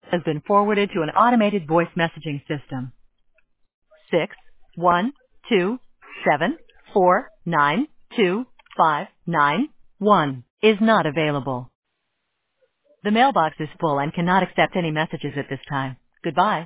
has been forwarded to an automated voice messaging system. 61227492591 is not available. The mailbox is full and cannot accept any messages at this time. Goodbye.